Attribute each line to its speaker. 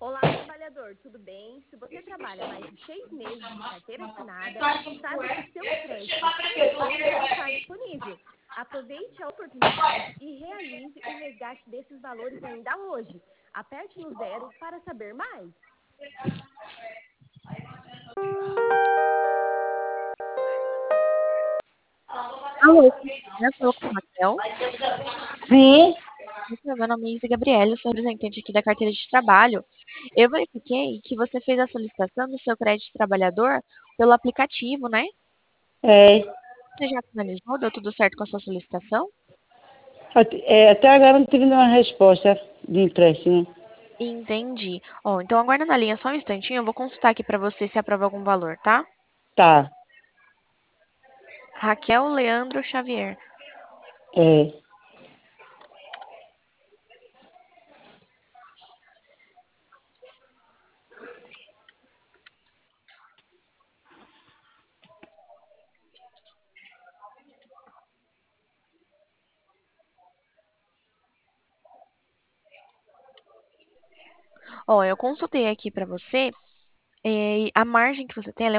Speaker 1: Olá, trabalhador, tudo bem? Se você trabalha mais de 6 meses de carteira assinada, saiba que seu crédito ainda está disponível. Aproveite a oportunidade e realize o resgate desses valores ainda hoje. Aperte no zero para saber mais.
Speaker 2: Alô, eu falo com a Raquel.
Speaker 3: Sim,
Speaker 2: Meu nome é Isa Gabriela, sou representante aqui da carteira de trabalho. Eu verifiquei que você fez a solicitação do seu crédito trabalhador pelo aplicativo, né?
Speaker 3: é,
Speaker 2: Você já finalizou? Deu tudo certo com a sua solicitação?
Speaker 3: até agora não tive nenhuma resposta de empréstimo.
Speaker 2: Entendi. Ó, então aguarda na linha só um instantinho, eu vou consultar aqui para você se aprova algum valor, tá?
Speaker 3: Tá,
Speaker 2: Raquel Leandro Xavier.
Speaker 3: é.
Speaker 2: Ó, eu consultei aqui para você, a margem que você tem, ela é